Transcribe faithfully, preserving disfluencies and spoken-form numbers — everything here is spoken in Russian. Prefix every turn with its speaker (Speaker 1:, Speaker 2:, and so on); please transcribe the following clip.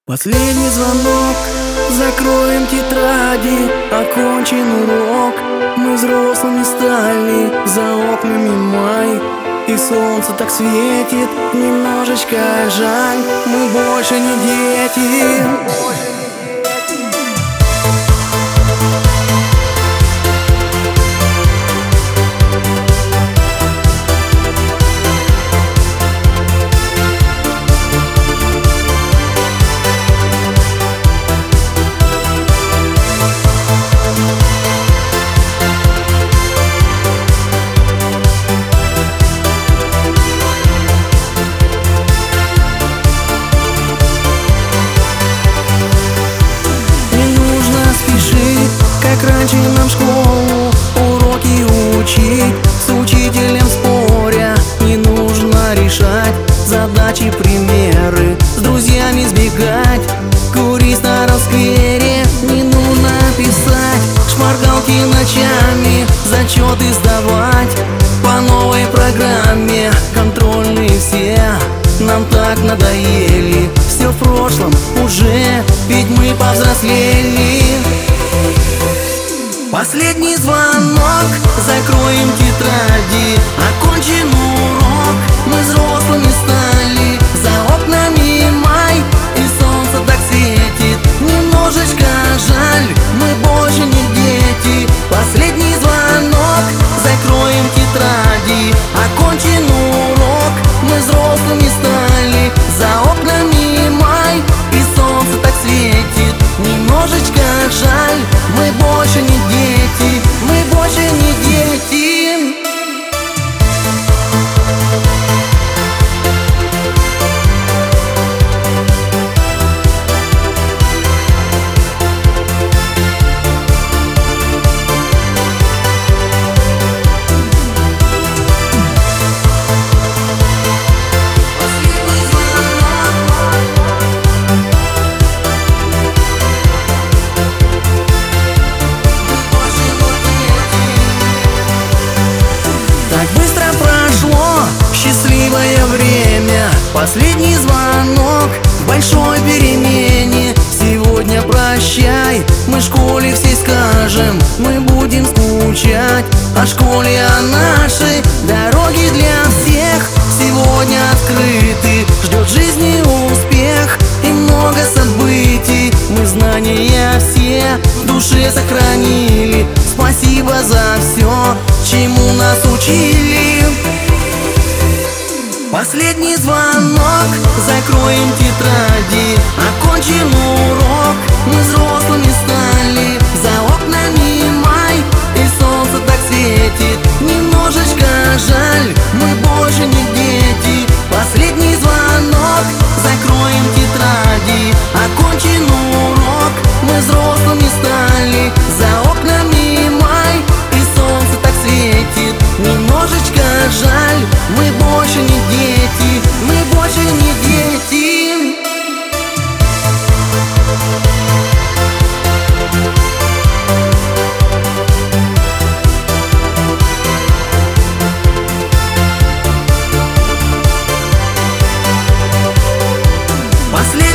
Speaker 1: Последний звонок, закроем тетради, окончен урок. Мы взрослыми стали, за окнами май, и солнце так светит, немножечко жаль, мы больше не дети. Как раньше нам в школу уроки учить, с учителем споря не нужно решать задачи, примеры, с друзьями сбегать, курить в старом сквере не нужно писать, шпаргалки ночами, зачеты сдавать по новой программе, контрольные все нам так надоели, все в прошлом уже, ведь мы повзрослели. Последний звонок, закроем тетради, окончен урок, мы взрослыми стали, за окнами май, и солнце так светит, немножечко жаль, мы больше не дети. Последний звонок, закроем тетради, окончен урок, мы взрослыми стали, за окнами май, и солнце так светит, немножечко жаль, мы больше не дети, мы больше не дети. Счастливое время, последний звонок в большой перемене. Сегодня прощай, мы в школе всей скажем, мы будем скучать о школе, о нашей. Дороги для всех сегодня открыты, ждет жизни успех и много событий. Мы знания все в душе сохранили, спасибо за все, чему нас учили. Последний звонок, закроем тетради, окончен урок, мы взрослыми стали, за окнами май, и солнце так светит, немножечко жаль, мы больше не дети. Последний звонок, закроем тетради, окончен урок, мы взрослыми стали, за окнами май, и солнце так светит, немножечко жаль, мы больше не дети, мы больше не дети. Последний